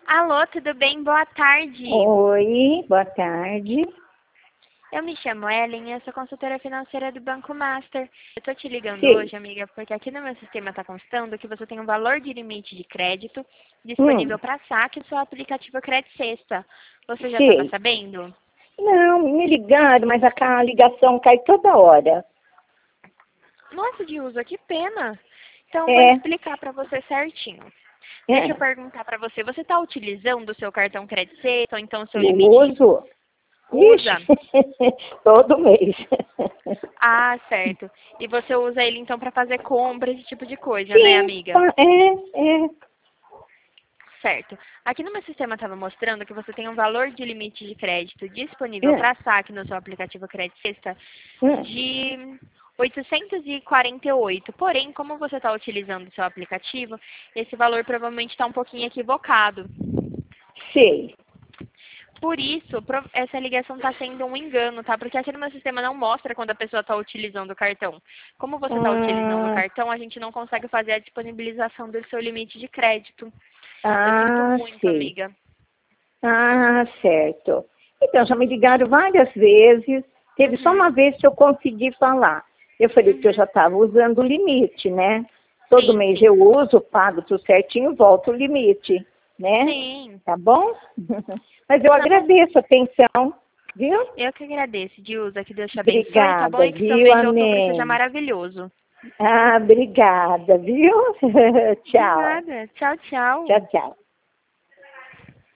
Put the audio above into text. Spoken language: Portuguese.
Alô, tudo bem? Boa tarde. Oi, boa tarde. Eu me chamo Ellen e eu sou consultora financeira do Banco Master. Eu tô te ligando Sim. hoje, amiga, porque aqui no meu sistema está constando que você tem um valor de limite de crédito Hum, disponível para saque no seu aplicativo Credit Sexta. Você já estava sei. sabendo? Não, me ligaram, mas a ligação cai toda hora. Nossa, Dilza, que pena. Então, vou É, explicar para você certinho. Deixa eu é. perguntar para você, você está utilizando o seu cartão Credit Sexta ou então o seu Eu limite de uso. Ixi, usa? todo mês. Ah, certo. E você usa ele então para fazer compras, esse tipo de coisa, né, Sim, amiga? é. Certo. Aqui no meu sistema estava mostrando que você tem um valor de limite de crédito disponível É. para saque no seu aplicativo Credit Sexta Hum, de 848. Porém, como você está utilizando o seu aplicativo, esse valor provavelmente está um pouquinho equivocado. sei. Por isso, essa ligação está sendo um engano, tá? Porque aqui no meu sistema não mostra quando a pessoa está utilizando o cartão. Como você está utilizando o Ah, cartão, a gente não consegue fazer a disponibilização do seu limite de crédito. Eu sinto ah, muito, sei. amiga. Ah, certo. Então, já me ligaram várias vezes. Teve só Uhum, uma vez que eu consegui falar. Eu falei que eu uhum. já estava usando o limite, né? Todo Sim, mês sim. eu uso, pago tudo certinho, volto o limite, né? Sim. Tá bom? Mas eu Não, agradeço a atenção, viu? eu que agradeço, Dilza, que Deus te abençoe, tá bom? Obrigada, E que seu viu? mês de outubro seja Amém. maravilhoso. Ah, obrigada, viu? De Tchau. nada. Tchau, Tchau, tchau. tchau.